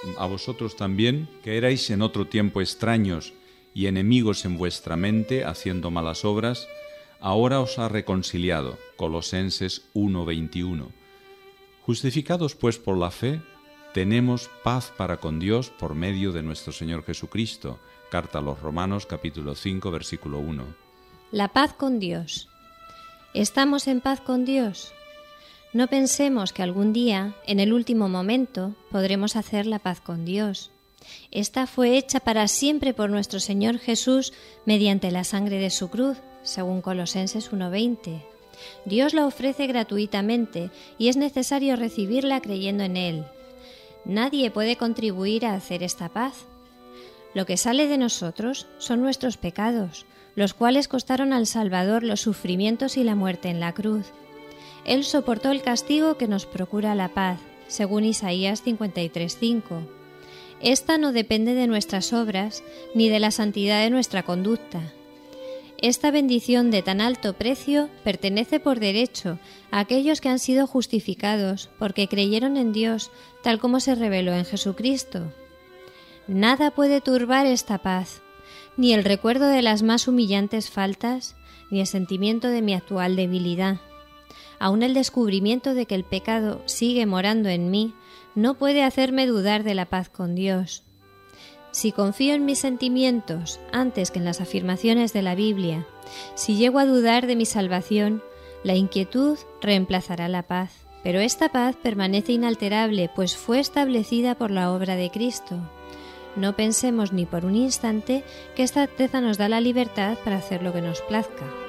a vosotros también, que erais en otro tiempo extraños y enemigos en vuestra mente, haciendo malas obras, ahora os ha reconciliado. Colosenses 1:21. Justificados pues por la fe, tenemos paz para con Dios por medio de nuestro Señor Jesucristo. Carta a los Romanos, capítulo 5, versículo 1. La paz con Dios. ¿Estamos en paz con Dios? No pensemos que algún día, en el último momento, podremos hacer la paz con Dios. Esta fue hecha para siempre por nuestro Señor Jesús mediante la sangre de su cruz, según Colosenses 1:20. Dios la ofrece gratuitamente y es necesario recibirla creyendo en Él. Nadie puede contribuir a hacer esta paz. Lo que sale de nosotros son nuestros pecados, los cuales costaron al Salvador los sufrimientos y la muerte en la cruz. Él soportó el castigo que nos procura la paz, según Isaías 53:5. Esta no depende de nuestras obras ni de la santidad de nuestra conducta. Esta bendición de tan alto precio pertenece por derecho a aquellos que han sido justificados porque creyeron en Dios tal como se reveló en Jesucristo. Nada puede turbar esta paz, ni el recuerdo de las más humillantes faltas, ni el sentimiento de mi actual debilidad. Aún el descubrimiento de que el pecado sigue morando en mí no puede hacerme dudar de la paz con Dios. Si confío en mis sentimientos antes que en las afirmaciones de la Biblia, si llego a dudar de mi salvación, la inquietud reemplazará la paz. Pero esta paz permanece inalterable, pues fue establecida por la obra de Cristo. No pensemos ni por un instante que esta certeza nos da la libertad para hacer lo que nos plazca.